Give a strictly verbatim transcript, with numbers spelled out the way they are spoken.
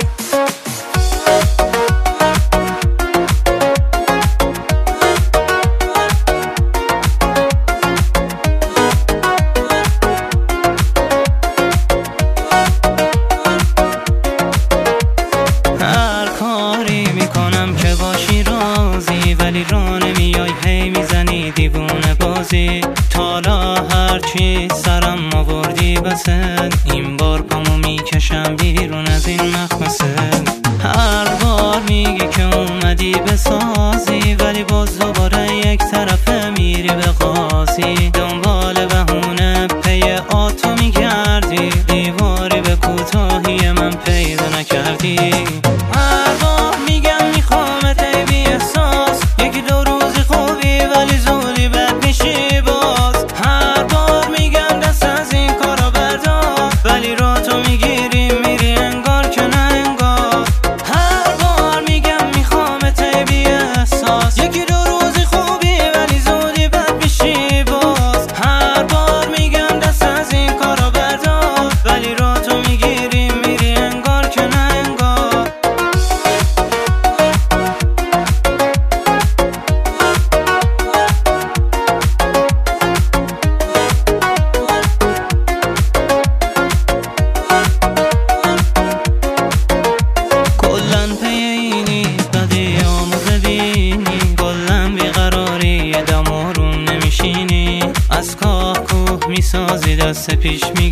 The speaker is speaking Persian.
ولی را نمیای، هی میزنی دیوونه بازی. تالا هرچی سرم آوردی بسن، این بار پامو میکشم بیرون از این مخمسه. هر بار میگی که اومدی بسازی، ولی باز دوباره یک طرفه میری به قاضی. دنبال بهونه پی آتو میگردی، دیواری به کوتاهی من پیدا نکردی. هر بار میگم میخوامت ای بی احساس، یکی دو روزی خوبی ولی زودی بد میشی باز. هر بار میگم دست از این کارا بردار، ولی را تو میگیری میری انگار که نه انگار. هر بار میگم میخوامت ای بی احساس، یکی دو روزی خوبی ولی زودی بد میشی باز. هر بار میگم دست از این کارا بردار، ولی را تو میگیری میری انگار که نه انگار. کلن پی اینی بدی آمو ببینی، کلن بیقراری دم آروم نمیشینی. از کاه کوه میسازی دست پیش می